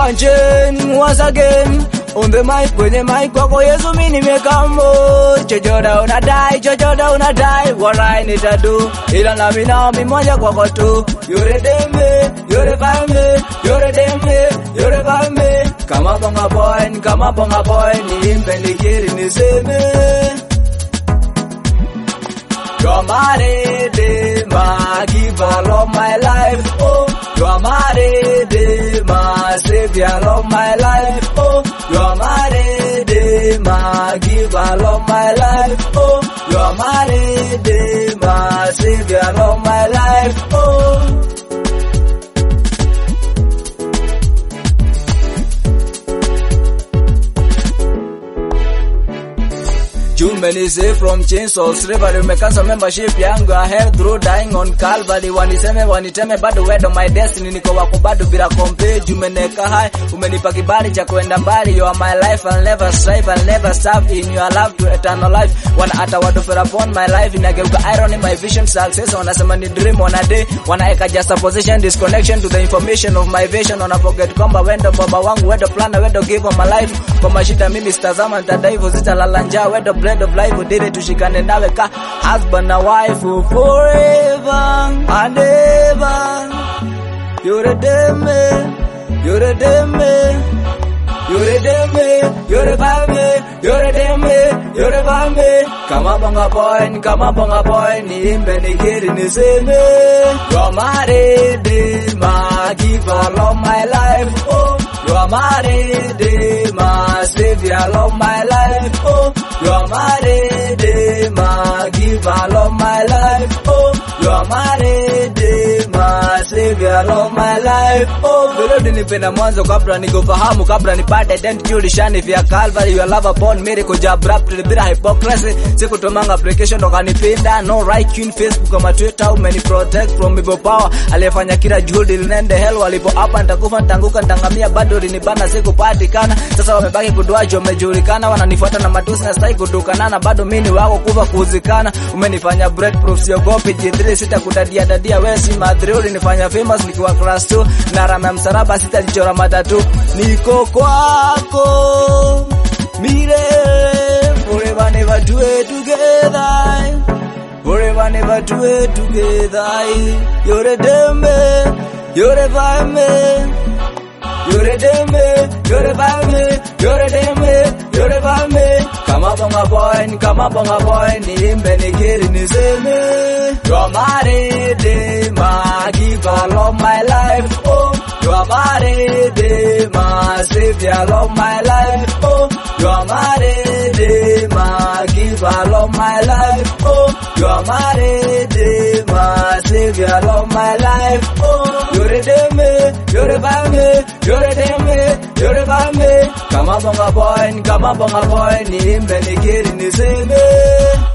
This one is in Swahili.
Wanchen once again on the mic, kwenye mic kwako Yesu mimi nimekambo. Chochoda unadai, warai nitadu, ila nami naombi moja kwako tu. Yore dembe, yore vame, yore dembe, yore vame. Kama bonga boy, niimbe nikiri niseme. You're my redeemer, giver of my life, oh. You're my redeemer, savior of my life, oh. You're my redeemer, giver of my life, oh. You're my redeemer, savior of my life, oh. You many say from chains of slavery, umekansel membership yangu I held through dying on Calvary. Waniteme bado wedo my destiny, niko wako bado bila compare. Umeneka high, umenipa kibali cha kwenda mbali. You are my life, I'll never strive, I'll never stop in your love to eternal life. Wana ata watu fair upon my life, inageuka irony my vision success. Wanasema ni dream on a day, wanaeka just a position disconnection to the information of my vision. Wana forget kwamba wendo baba wangu, wendo planner, wendo give of my life. Kwa mashida mimi sitazama nitadaivu, zitalala njaa, wendo bread of life, udire tushikane nawe ka husband and wife forever and ever. You're a demon, you're a demon, you're a demon, you're a vame, you're a demon, you're a vame. Kama bonga boy, niimbe nikiri niseme. You're my redeemer, giver of my life, oh. You're my redeemer, savior of my life, oh. You're my redeemer, giver of my life, oh. You're my redeemer, savior of my life, oh. Vile nipenda mwanzo kabla nikufahamu, kabla nipate identity ulishani via Calvary. Your love upon miracle abruptly bila hypocrisy. Sikutomanga application ndo kanipinda, no right queen Facebook kama Twitter. Umeni protect from evil power, aliyefanya kila juhudi linende hell. Walipo hapa nitakufa nitanguka nitangamia, bado linibana sikupatikana. Sasa wamebaki kuduaje, wamejulikana, wananifuata na matusi na stai kudukanana. Bado mimi wako kufa kuzikana. Umenifanya breakproof, siogopi G3, sitakutadia dadia wewe si madri. Ulinifanya famous nikiwa class 2, na rama msaraba sitalichora matatu. Niko kwako mire, forever never do it together, forever never do it together. You're a demon, you're a vame, you're a demon, you're a vame, you're a demon, you're a vame. Kama bonga boy, niimbe nikiri niseme. You're my redeemer, giver of my life, oh. You're my redeemer, savior of my life, oh. You're my redeemer, giver of my life, oh. You're my redeemer, savior of my life, oh. You're a demon, you're a vame, you're a demon, you're a vame. Kama bonga boy, niimbe nikiri niseme.